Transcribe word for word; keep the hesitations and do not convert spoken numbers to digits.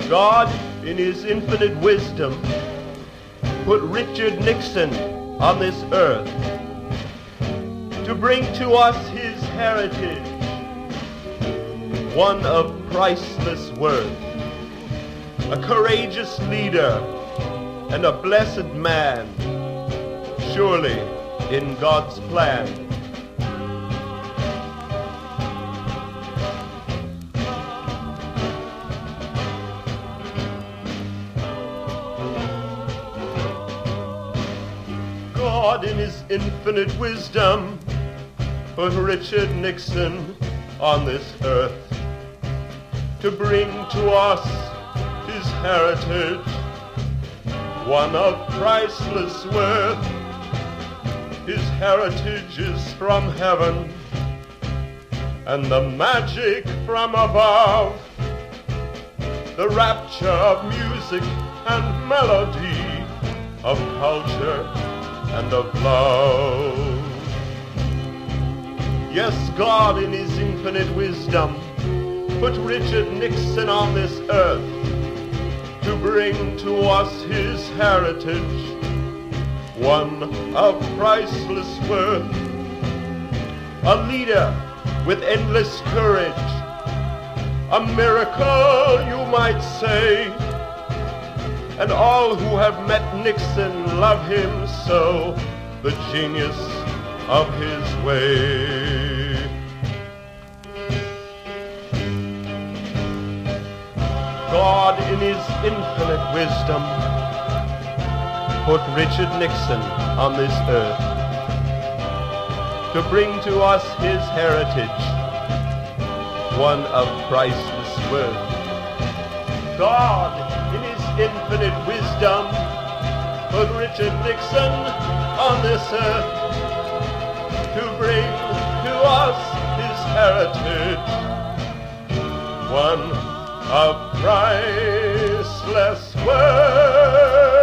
God, in his infinite wisdom, put Richard Nixon on this earth to bring to us his heritage, one of priceless worth, a courageous leader and a blessed man, surely in God's plan. God in his infinite wisdom put Richard Nixon on this earth to bring to us his heritage, one of priceless worth. His heritage is from heaven and the magic from above, the rapture of music and melody, of culture and of love. Yes, God in his infinite wisdom put Richard Nixon on this earth to bring to us his heritage, one of priceless worth, a leader with endless courage, a miracle you might say, and all who have met Nixon love him so, the genius of his way. God in his infinite wisdom put Richard Nixon on this earth to bring to us his heritage, one of priceless worth. God in his infinite wisdom put Richard Nixon on this earth to bring to us his heritage, one of priceless worth.